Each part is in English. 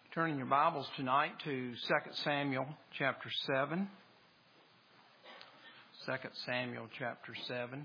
Turning your Bibles tonight to 2 Samuel chapter 7. 2 Samuel chapter 7.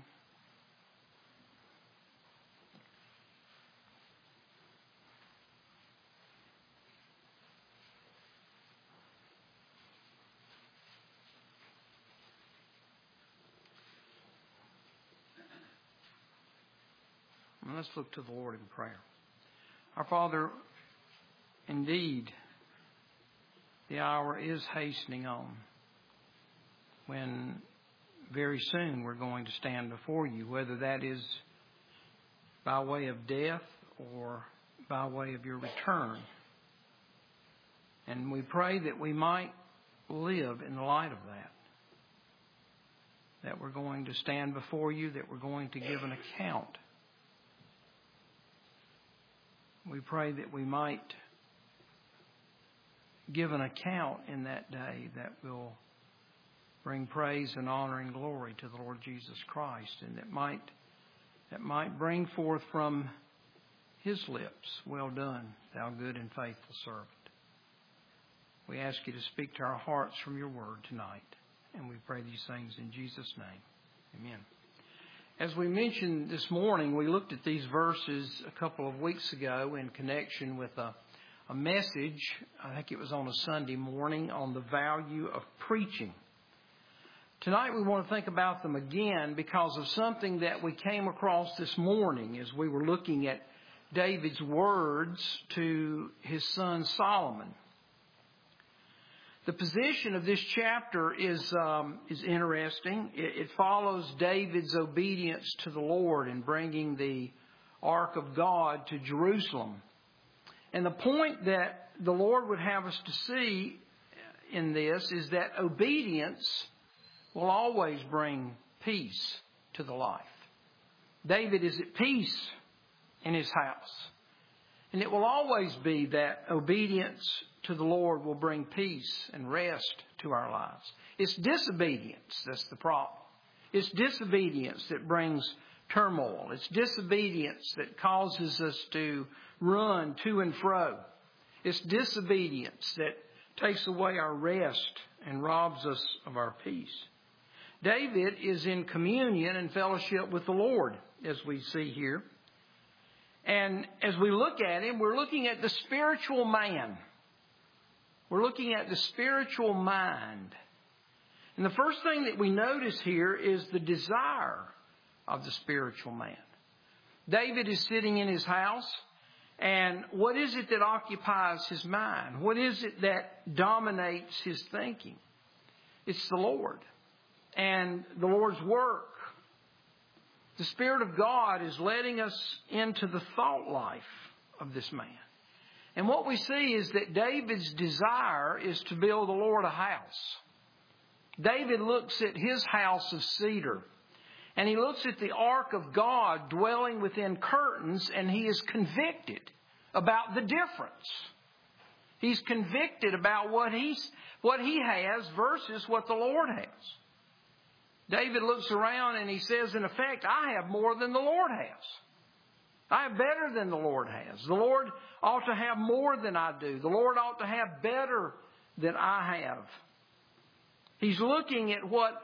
And let's look to the Lord in prayer. Our Father, indeed, the hour is hastening on when very soon we're going to stand before you, whether that is by way of death or by way of your return. And we pray that we might live in the light of that we're going to stand before you, that we're going to give an account. We pray that we might give an account in that day that will bring praise and honor and glory to the Lord Jesus Christ, and that might bring forth from His lips, "Well done, thou good and faithful servant." We ask you to speak to our hearts from your word tonight, and we pray these things in Jesus' name. Amen. As we mentioned this morning, we looked at these verses a couple of weeks ago in connection with a message, I think it was on a Sunday morning, on the value of preaching. Tonight we want to think about them again because of something that we came across this morning as we were looking at David's words to his son Solomon. The position of this chapter is interesting. It follows David's obedience to the Lord in bringing the Ark of God to Jerusalem. And the point that the Lord would have us to see in this is that obedience will always bring peace to the life. David is at peace in his house. And it will always be that obedience to the Lord will bring peace and rest to our lives. It's disobedience that's the problem. It's disobedience that brings turmoil. It's disobedience that causes us to run to and fro. It's disobedience that takes away our rest and robs us of our peace. David is in communion and fellowship with the Lord, as we see here. And as we look at him, we're looking at the spiritual man. We're looking at the spiritual mind. And the first thing that we notice here is the desire of the spiritual man. David is sitting in his house, and what is it that occupies his mind? What is it that dominates his thinking? It's the Lord and the Lord's work. The Spirit of God is letting us into the thought life of this man. And what we see is that David's desire is to build the Lord a house. David looks at his house of cedar, and he looks at the Ark of God dwelling within curtains, and he is convicted about the difference. He's convicted about what he has versus what the Lord has. David looks around and he says, in effect, I have more than the Lord has. I have better than the Lord has. The Lord ought to have more than I do. The Lord ought to have better than I have. He's looking at what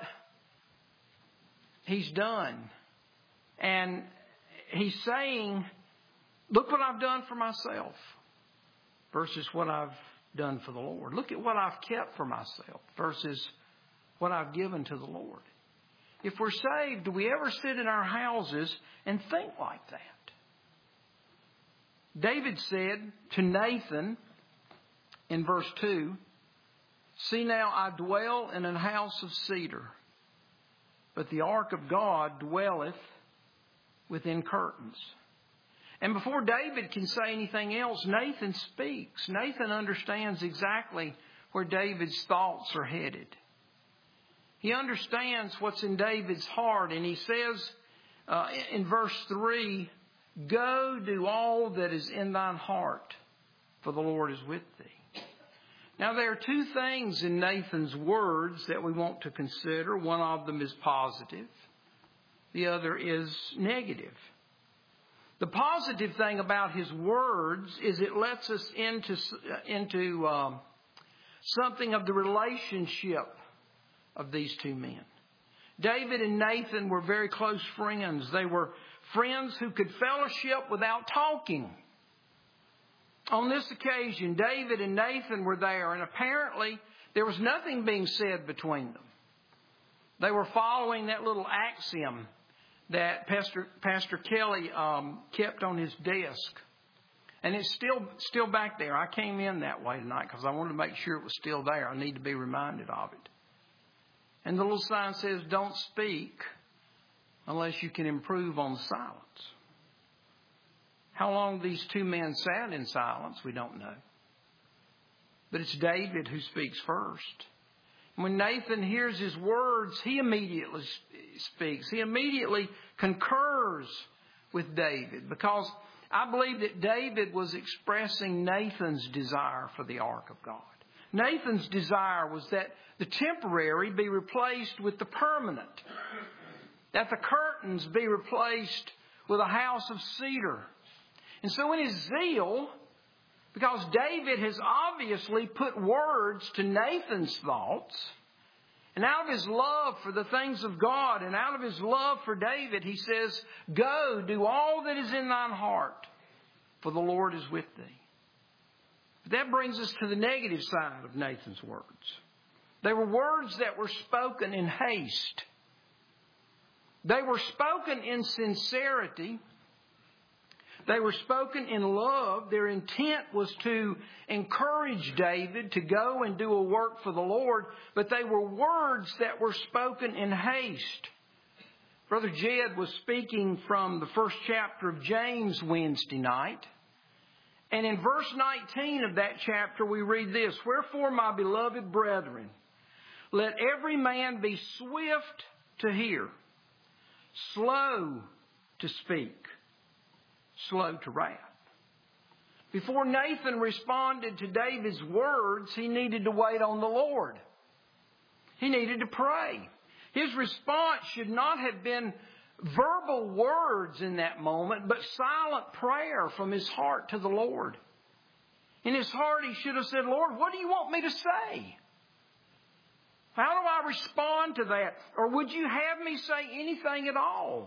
he's done. And he's saying, look what I've done for myself versus what I've done for the Lord. Look at what I've kept for myself versus what I've given to the Lord. If we're saved, do we ever sit in our houses and think like that? David said to Nathan in verse 2, "See now, I dwell in an house of cedar, but the ark of God dwelleth within curtains." And before David can say anything else, Nathan speaks. Nathan understands exactly where David's thoughts are headed. He understands what's in David's heart, and he says in verse 3, "Go, do all that is in thine heart, for the Lord is with thee." Now there are two things in Nathan's words that we want to consider. One of them is positive. The other is negative. The positive thing about his words is it lets us into something of the relationship of these two men. David and Nathan were very close friends. They were friends who could fellowship without talking. On this occasion, David and Nathan were there, and apparently there was nothing being said between them. They were following that little axiom that Pastor Kelly kept on his desk. And it's still back there. I came in that way tonight because I wanted to make sure it was still there. I need to be reminded of it. And the little sign says, don't speak unless you can improve on the silence. How long these two men sat in silence, we don't know. But it's David who speaks first. When Nathan hears his words, he immediately speaks. He immediately concurs with David, because I believe that David was expressing Nathan's desire for the ark of God. Nathan's desire was that the temporary be replaced with the permanent, that the curtains be replaced with a house of cedar. And so in his zeal, because David has obviously put words to Nathan's thoughts, and out of his love for the things of God and out of his love for David, he says, go, do all that is in thine heart, for the Lord is with thee. But that brings us to the negative side of Nathan's words. They were words that were spoken in haste. They were spoken in sincerity. They were spoken in love. Their intent was to encourage David to go and do a work for the Lord, but they were words that were spoken in haste. Brother Jed was speaking from the first chapter of James Wednesday night. And in verse 19 of that chapter we read this, wherefore, my beloved brethren, let every man be swift to hear, slow to speak, slow to wrath. Before Nathan responded to David's words, he needed to wait on the Lord. He needed to pray. His response should not have been verbal words in that moment, but silent prayer from his heart to the Lord. In his heart, he should have said, Lord, what do you want me to say? How do I respond to that? Or would you have me say anything at all?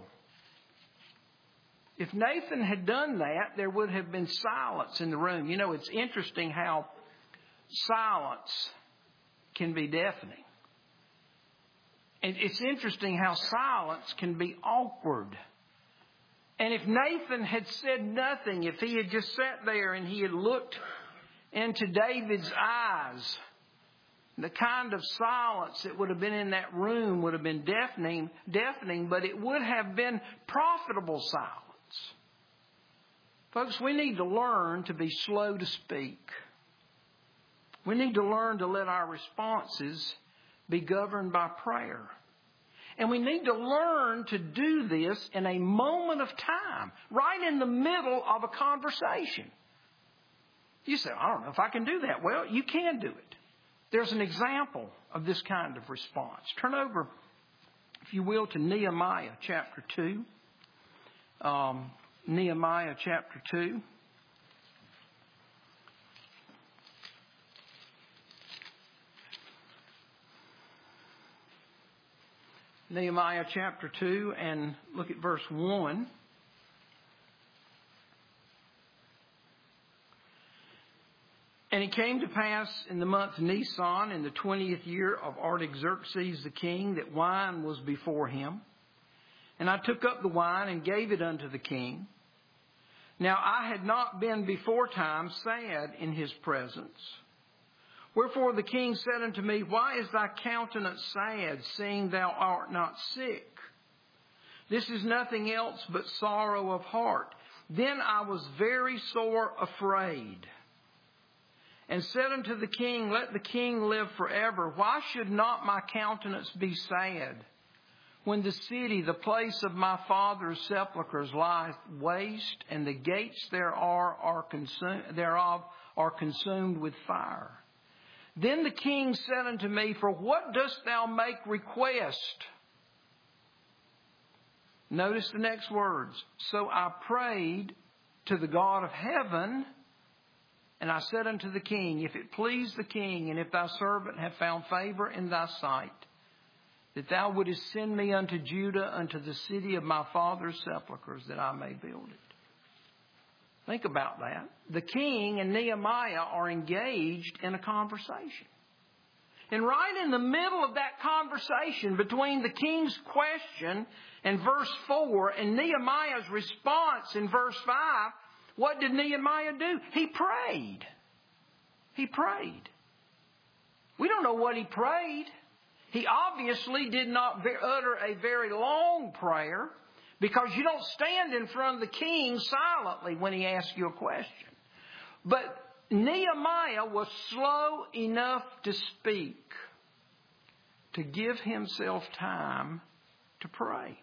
If Nathan had done that, there would have been silence in the room. You know, it's interesting how silence can be deafening. And it's interesting how silence can be awkward. And if Nathan had said nothing, if he had just sat there and he had looked into David's eyes, the kind of silence that would have been in that room would have been deafening, but it would have been profitable silence. Folks, we need to learn to be slow to speak. We need to learn to let our responses be governed by prayer. And we need to learn to do this in a moment of time, right in the middle of a conversation. You say, I don't know if I can do that. Well, you can do it. There's an example of this kind of response. Turn over, if you will, to Nehemiah chapter 2. Nehemiah chapter 2. Nehemiah chapter 2, and look at verse 1. And it came to pass in the month Nisan, in the 20th year of Artaxerxes the king, that wine was before him. And I took up the wine and gave it unto the king. Now I had not been before time sad in his presence. Wherefore the king said unto me, why is thy countenance sad, seeing thou art not sick? This is nothing else but sorrow of heart. Then I was very sore afraid, and said unto the king, let the king live forever. Why should not my countenance be sad, when the city, the place of my father's sepulchres, lieth waste, and the gates thereof are consumed with fire? Then the king said unto me, for what dost thou make request? Notice the next words. So I prayed to the God of heaven, and I said unto the king, if it please the king, and if thy servant have found favor in thy sight, that thou wouldest send me unto Judah, unto the city of my father's sepulchres, that I may build it. Think about that. The king and Nehemiah are engaged in a conversation. And right in the middle of that conversation between the king's question in verse 4 and Nehemiah's response in verse 5, what did Nehemiah do? He prayed. He prayed. We don't know what he prayed. He obviously did not utter a very long prayer, because you don't stand in front of the king silently when he asks you a question. But Nehemiah was slow enough to speak, to give himself time to pray.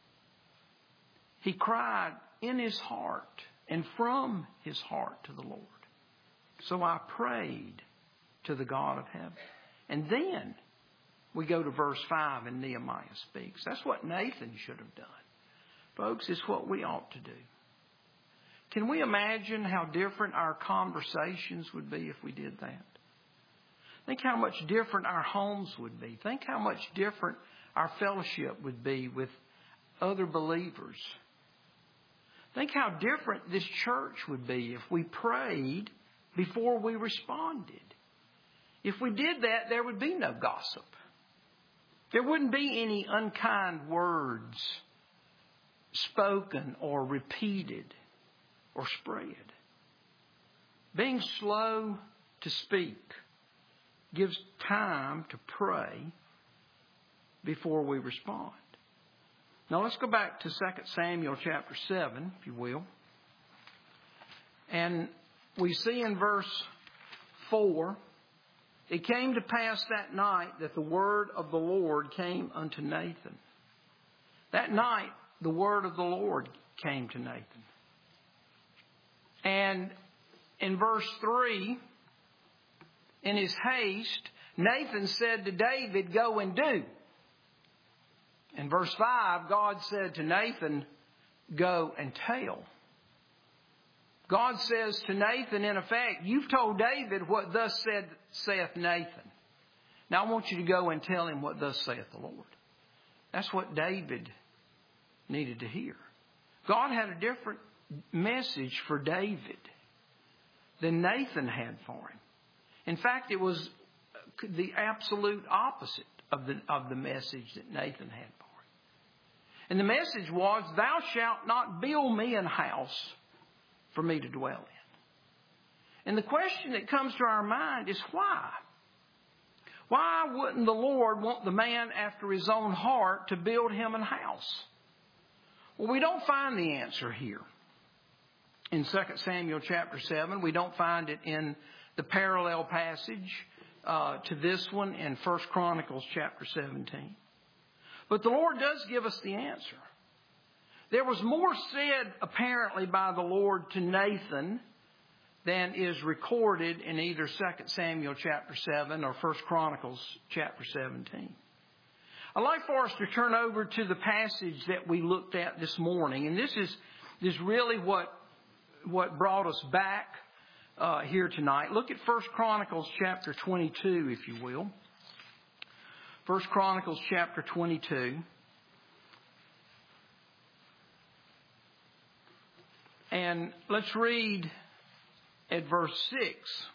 He cried in his heart and from his heart to the Lord. So I prayed to the God of heaven. And then we go to verse 5 and Nehemiah speaks. That's what Nathan should have done. Folks, it's what we ought to do. Can we imagine how different our conversations would be if we did that? Think how much different our homes would be. Think how much different our fellowship would be with other believers. Think how different this church would be if we prayed before we responded. If we did that, there would be no gossip. There wouldn't be any unkind words spoken or repeated or spread. Being slow to speak gives time to pray before we respond. Now let's go back to 2 Samuel chapter 7, if you will. And we see in verse 4, it came to pass that night that the word of the Lord came unto Nathan. That night, the word of the Lord came to Nathan. And in verse 3, in his haste, Nathan said to David, go and do. In verse 5, God said to Nathan, go and tell. God says to Nathan, in effect, you've told David what thus saith Nathan. Now I want you to go and tell him what thus saith the Lord. That's what David needed to hear. God had a different message for David than Nathan had for him. In fact, it was the absolute opposite of the message that Nathan had for him. And the message was, thou shalt not build me an house for me to dwell in. And the question that comes to our mind is why? Why wouldn't the Lord want the man after his own heart to build him a house? Well, we don't find the answer here. In 2 Samuel chapter 7, we don't find it in the parallel passage to this one in 1 Chronicles chapter 17. But the Lord does give us the answer. There was more said apparently by the Lord to Nathan than is recorded in either 2 Samuel chapter 7 or 1 Chronicles chapter 17. I'd like for us to turn over to the passage that we looked at this morning. And this is really what brought us back here tonight. Look at 1 Chronicles chapter 22, if you will. 1 Chronicles chapter 22. And let's read at verse 6.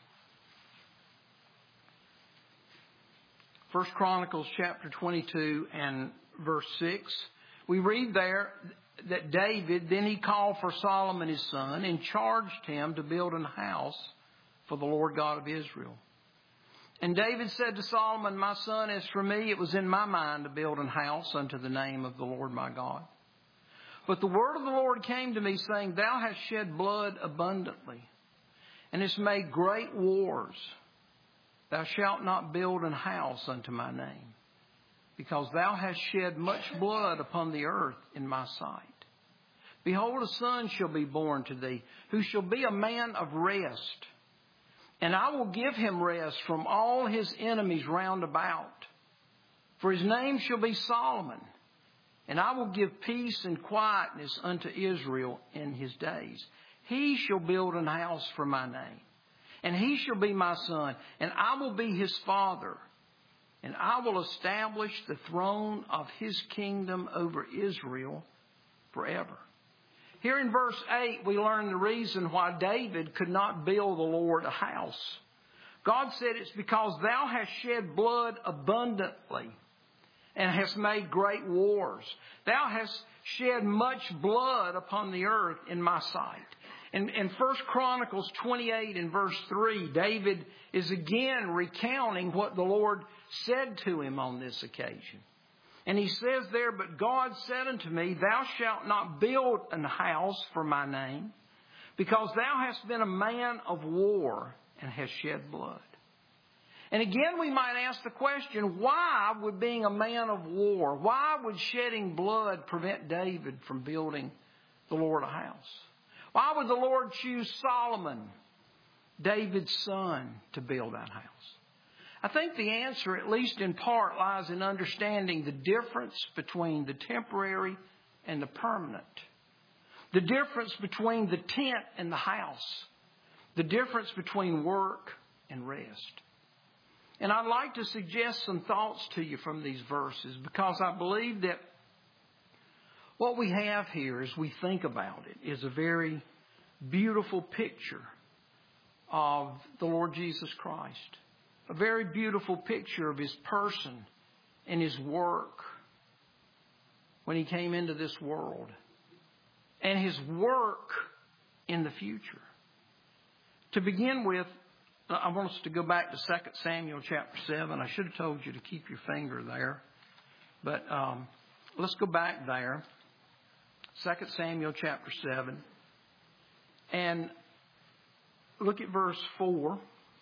1 Chronicles chapter 22 and verse 6. We read there that David, then he called for Solomon his son and charged him to build an house for the Lord God of Israel. And David said to Solomon, my son, as for me, it was in my mind to build an house unto the name of the Lord my God. But the word of the Lord came to me, saying, thou hast shed blood abundantly, and hast made great wars. Thou shalt not build an house unto my name, because thou hast shed much blood upon the earth in my sight. Behold, a son shall be born to thee, who shall be a man of rest. And I will give him rest from all his enemies round about. For his name shall be Solomon. And I will give peace and quietness unto Israel in his days. He shall build an house for my name, and he shall be my son, and I will be his father. And I will establish the throne of his kingdom over Israel forever. Here in verse 8, we learn the reason why David could not build the Lord a house. God said, it's because thou hast shed blood abundantly and hast made great wars. Thou hast shed much blood upon the earth in my sight. In 1 Chronicles 28 and verse 3, David is again recounting what the Lord said to him on this occasion. And he says there, but God said unto me, thou shalt not build an house for my name, because thou hast been a man of war and hast shed blood. And again, we might ask the question, why would being a man of war, why would shedding blood prevent David from building the Lord a house? Why would the Lord choose Solomon, David's son, to build that house? I think the answer, at least in part, lies in understanding the difference between the temporary and the permanent. The difference between the tent and the house. The difference between work and rest. And I'd like to suggest some thoughts to you from these verses, because I believe that what we have here, as we think about it, is a very beautiful picture of the Lord Jesus Christ. A very beautiful picture of his person and his work when he came into this world, and his work in the future. To begin with, I want us to go back to 2 Samuel chapter 7. I should have told you to keep your finger there, but let's go back there. 2 Samuel chapter 7. And look at verse 4.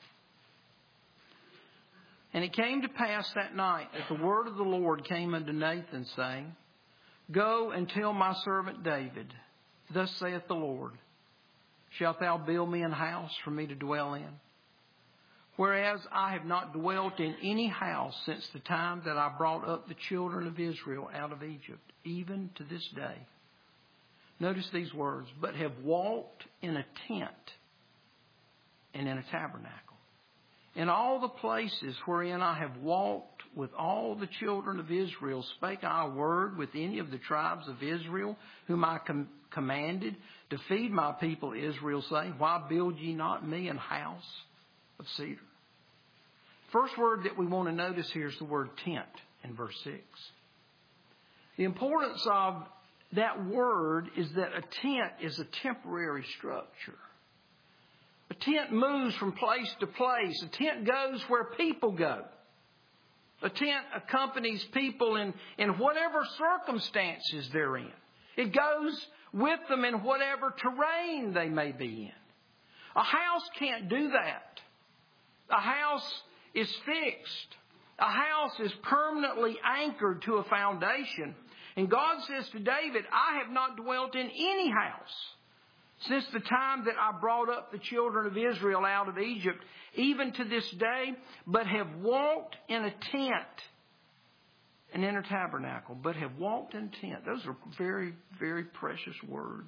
And it came to pass that night that the word of the Lord came unto Nathan, saying, Go and tell my servant David, Thus saith the Lord, Shalt thou build me an house for me to dwell in? Whereas I have not dwelt in any house since the time that I brought up the children of Israel out of Egypt, even to this day. Notice these words, but have walked in a tent and in a tabernacle. In all the places wherein I have walked with all the children of Israel, spake I a word with any of the tribes of Israel, whom I commanded to feed my people Israel, saying, Why build ye not me an house of cedar? First word that we want to notice here is the word tent in verse 6. The importance of that word is that a tent is a temporary structure. A tent moves from place to place. A tent goes where people go. A tent accompanies people in whatever circumstances they're in. It goes with them in whatever terrain they may be in. A house can't do that. A house is fixed. A house is permanently anchored to a foundation. And God says to David, I have not dwelt in any house since the time that I brought up the children of Israel out of Egypt, even to this day, but have walked in a tent and in a tabernacle. But have walked in a tent. Those are very, very precious words.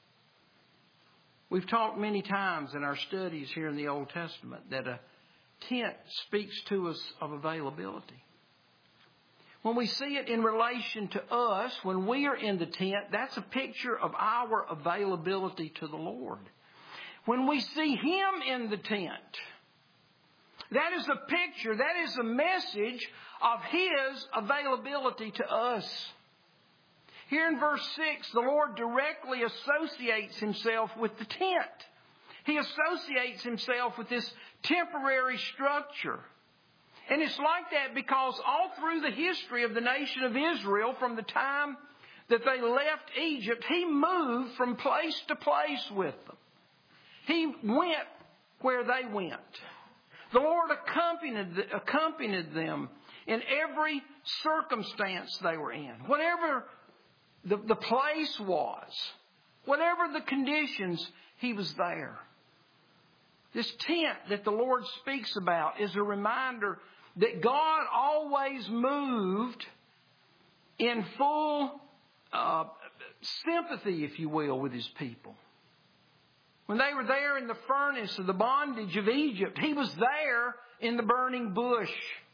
We've talked many times in our studies here in the Old Testament that a tent speaks to us of availability. When we see it in relation to us, when we are in the tent, that's a picture of our availability to the Lord. When we see Him in the tent, that is a picture, that is a message of His availability to us. Here in verse 6, the Lord directly associates Himself with the tent. He associates Himself with this temporary structure. And it's like that because all through the history of the nation of Israel, from the time that they left Egypt, He moved from place to place with them. He went where they went. The Lord accompanied them in every circumstance they were in. Whatever the place was, whatever the conditions, He was there. This tent that the Lord speaks about is a reminder that God always moved in full sympathy, if you will, with His people. When they were there in the furnace of the bondage of Egypt, He was there in the burning bush,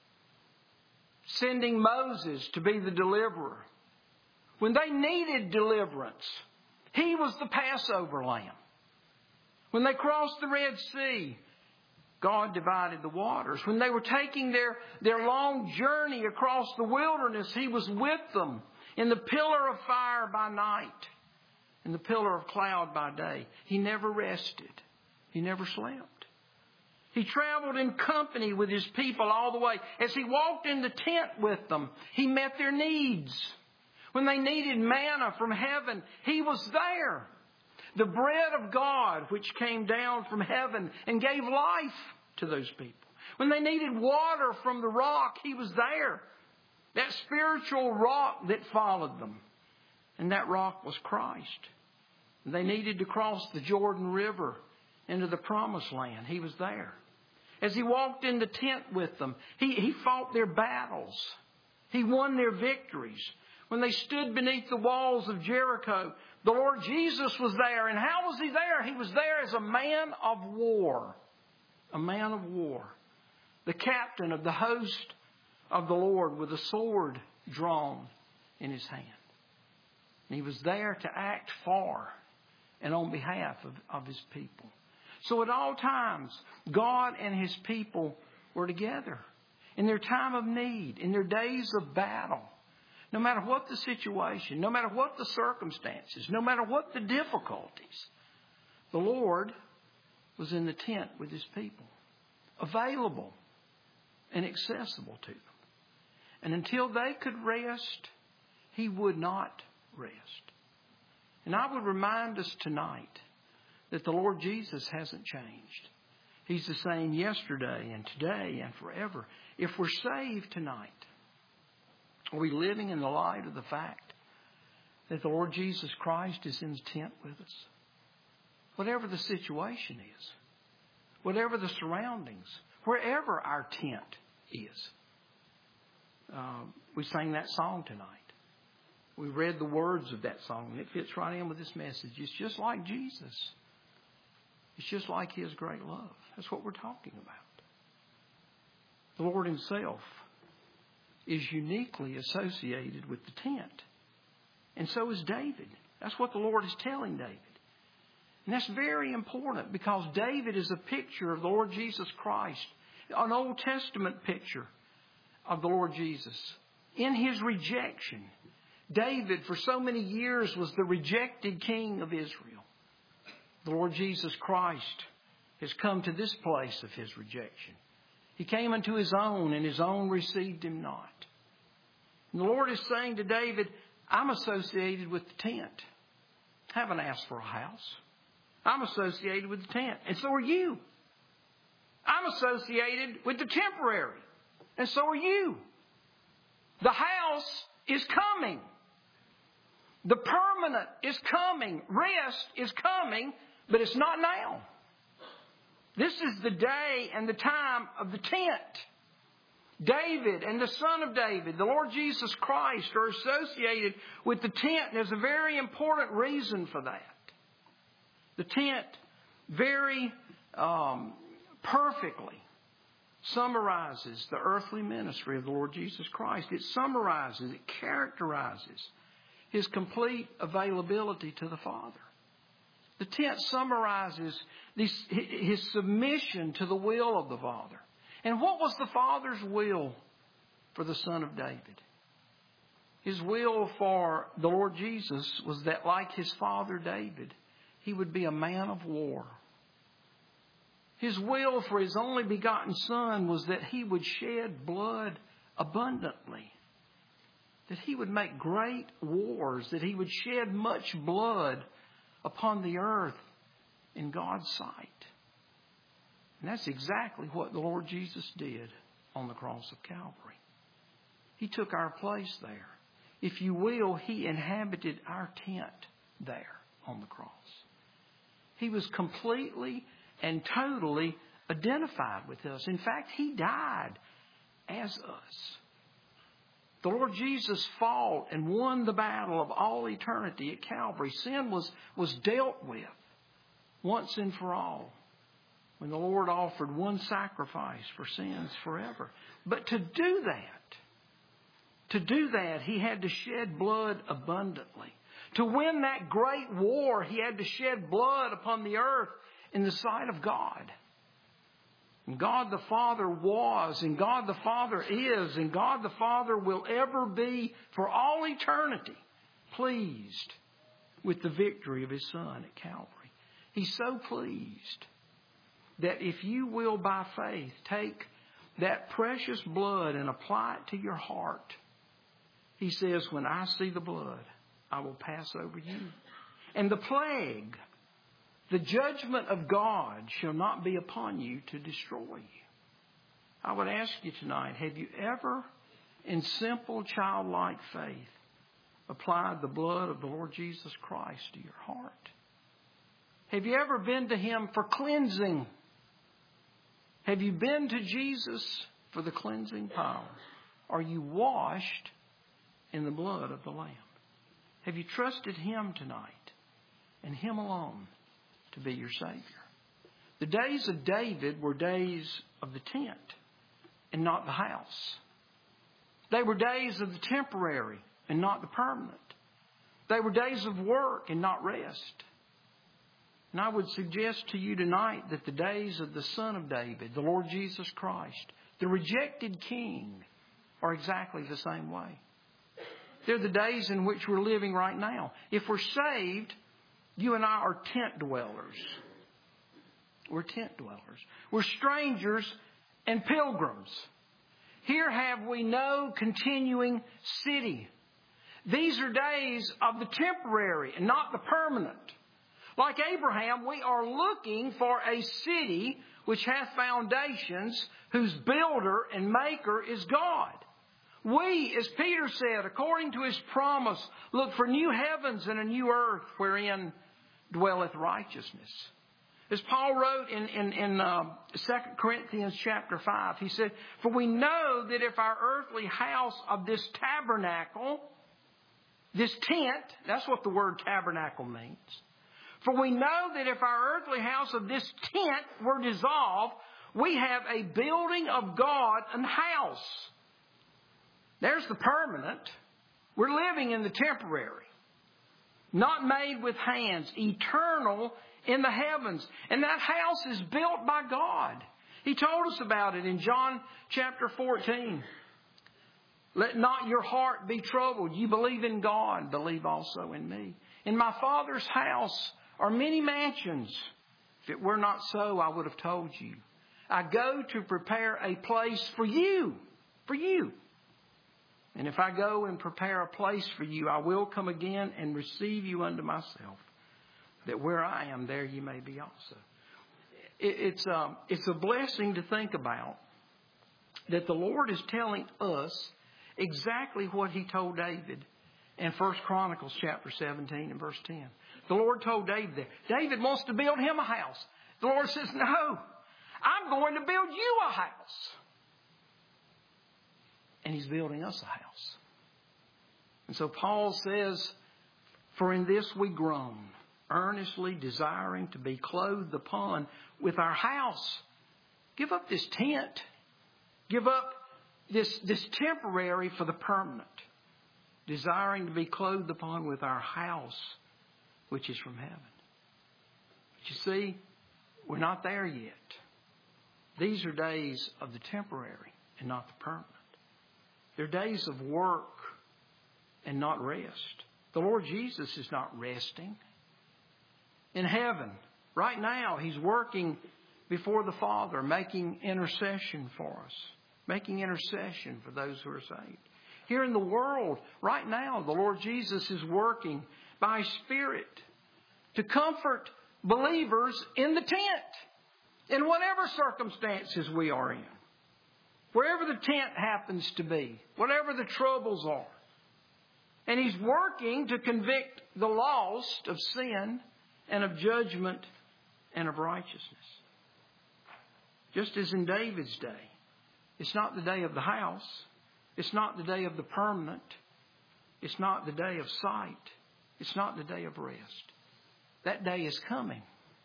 sending Moses to be the deliverer. When they needed deliverance, He was the Passover lamb. When they crossed the Red Sea, God divided the waters. When they were taking their long journey across the wilderness, He was with them in the pillar of fire by night, in the pillar of cloud by day. He never rested. He never slept. He traveled in company with His people all the way. As He walked in the tent with them, He met their needs. When they needed manna from heaven, He was there. The bread of God which came down from heaven and gave life to those people. When they needed water from the rock, He was there. That spiritual rock that followed them. And that rock was Christ. They needed to cross the Jordan River into the Promised Land. He was there. As He walked in the tent with them, He fought their battles. He won their victories. When they stood beneath the walls of Jericho, the Lord Jesus was there. And how was He there? He was there as a man of war. A man of war. The captain of the host of the Lord with a sword drawn in his hand. And He was there to act for and on behalf of His people. So at all times, God and His people were together. In their time of need, in their days of battle. No matter what the situation, no matter what the circumstances, no matter what the difficulties, the Lord was in the tent with His people, available and accessible to them. And until they could rest, He would not rest. And I would remind us tonight that the Lord Jesus hasn't changed. He's the same yesterday and today and forever. If we're saved tonight, are we living in the light of the fact that the Lord Jesus Christ is in the tent with us? Whatever the situation is, whatever the surroundings, wherever our tent is. We sang that song tonight. We read the words of that song, and it fits right in with this message. It's just like Jesus. It's just like His great love. That's what we're talking about. The Lord Himself is uniquely associated with the tent. And so is David. That's what the Lord is telling David. And that's very important because David is a picture of the Lord Jesus Christ. An Old Testament picture of the Lord Jesus. In His rejection, David for so many years was the rejected king of Israel. The Lord Jesus Christ has come to this place of His rejection. He came unto His own, and His own received Him not. And the Lord is saying to David, I'm associated with the tent. I haven't asked for a house. I'm associated with the tent. And so are you. I'm associated with the temporary. And so are you. The house is coming. The permanent is coming. Rest is coming, but it's not now. This is the day and the time of the tent. David and the Son of David, the Lord Jesus Christ, are associated with the tent. And there's a very important reason for that. The tent very perfectly summarizes the earthly ministry of the Lord Jesus Christ. It summarizes, it characterizes His complete availability to the Father. The tent summarizes His submission to the will of the Father. And what was the Father's will for the Son of David? His will for the Lord Jesus was that, like His father David, He would be a man of war. His will for His only begotten Son was that He would shed blood abundantly. That He would make great wars. That He would shed much blood upon the earth in God's sight. And that's exactly what the Lord Jesus did on the cross of Calvary. He took our place there. If you will, He inhabited our tent there on the cross. He was completely and totally identified with us. In fact, He died as us. The Lord Jesus fought and won the battle of all eternity at Calvary. Sin was dealt with once and for all when the Lord offered one sacrifice for sins forever. But to do that, He had to shed blood abundantly. To win that great war, He had to shed blood upon the earth in the sight of God. And God the Father was, and God the Father is, and God the Father will ever be for all eternity pleased with the victory of His Son at Calvary. He's so pleased that if you will by faith take that precious blood and apply it to your heart, He says, when I see the blood, I will pass over you. And the plague, the judgment of God shall not be upon you to destroy you. I would ask you tonight, have you ever, in simple childlike faith, applied the blood of the Lord Jesus Christ to your heart? Have you ever been to Him for cleansing? Have you been to Jesus for the cleansing power? Are you washed in the blood of the Lamb? Have you trusted Him tonight and Him alone to be your Savior? The days of David were days of the tent and not the house. They were days of the temporary and not the permanent. They were days of work and not rest. And I would suggest to you tonight that the days of the Son of David, the Lord Jesus Christ, the rejected King, are exactly the same way. They're the days in which we're living right now. If we're saved, you and I are tent dwellers. We're tent dwellers. We're strangers and pilgrims. Here have we no continuing city. These are days of the temporary and not the permanent. Like Abraham, we are looking for a city which hath foundations, whose builder and maker is God. We, as Peter said, according to His promise, look for new heavens and a new earth wherein dwelleth righteousness. As Paul wrote in 2 Corinthians chapter 5, he said, for we know that if our earthly house of this tabernacle, this tent, that's what the word tabernacle means. For we know that if our earthly house of this tent were dissolved, we have a building of God, an house. There's the permanent. We're living in the temporary. Not made with hands. Eternal in the heavens. And that house is built by God. He told us about it in John chapter 14. Let not your heart be troubled. You believe in God, believe also in me. In my Father's house are many mansions. If it were not so, I would have told you. I go to prepare a place for you. For you. And if I go and prepare a place for you, I will come again and receive you unto myself, that where I am, there you may be also. It's a blessing to think about that the Lord is telling us exactly what He told David in 1 Chronicles chapter 17 and verse 10. The Lord told David there, David wants to build him a house. The Lord says, no, I'm going to build you a house. And He's building us a house. And so Paul says, for in this we groan, earnestly desiring to be clothed upon with our house. Give up this tent. Give up this temporary for the permanent. Desiring to be clothed upon with our house, which is from heaven. But you see, we're not there yet. These are days of the temporary and not the permanent. They're days of work and not rest. The Lord Jesus is not resting. In heaven, right now, He's working before the Father, making intercession for us. Making intercession for those who are saved. Here in the world, right now, the Lord Jesus is working by His Spirit to comfort believers in the tent, in whatever circumstances we are in. Wherever the tent happens to be, whatever the troubles are. And He's working to convict the lost of sin and of judgment and of righteousness. Just as in David's day. It's not the day of the house. It's not the day of the permanent. It's not the day of sight. It's not the day of rest. That day is coming.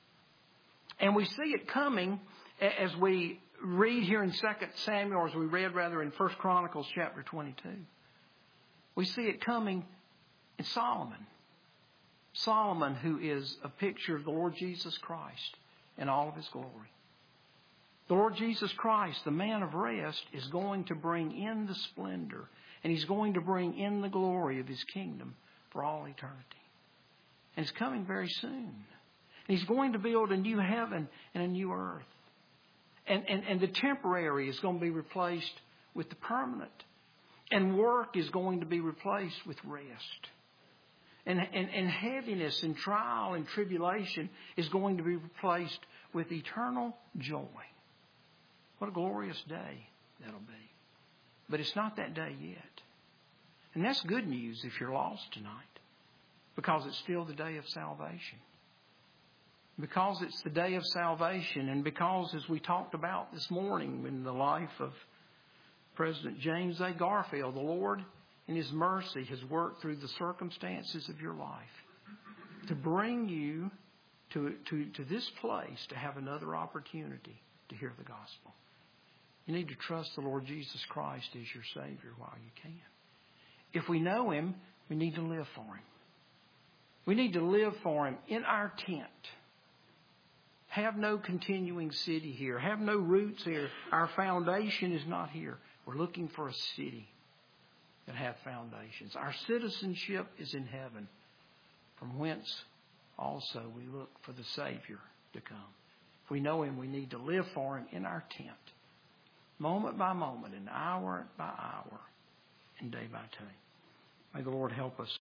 And we see it coming as we read here in 2 Samuel, or as we read rather in 1 Chronicles chapter 22. We see it coming in Solomon. Solomon, who is a picture of the Lord Jesus Christ in all of His glory. The Lord Jesus Christ, the man of rest, is going to bring in the splendor, and He's going to bring in the glory of His kingdom for all eternity. And it's coming very soon. And He's going to build a new heaven and a new earth. And the temporary is going to be replaced with the permanent. And work is going to be replaced with rest. And heaviness and trial and tribulation is going to be replaced with eternal joy. What a glorious day that'll be. But it's not that day yet. And that's good news if you're lost tonight. Because it's still the day of salvation. Because it's the day of salvation, and because, as we talked about this morning in the life of President James A. Garfield, the Lord in His mercy has worked through the circumstances of your life to bring you to this place to have another opportunity to hear the gospel. You need to trust the Lord Jesus Christ as your Savior while you can. If we know Him, we need to live for Him. We need to live for Him in our tent. Have no continuing city here. Have no roots here. Our foundation is not here. We're looking for a city that hath foundations. Our citizenship is in heaven, from whence also we look for the Savior to come. If we know Him, we need to live for Him in our tent, moment by moment, and hour by hour, and day by day. May the Lord help us.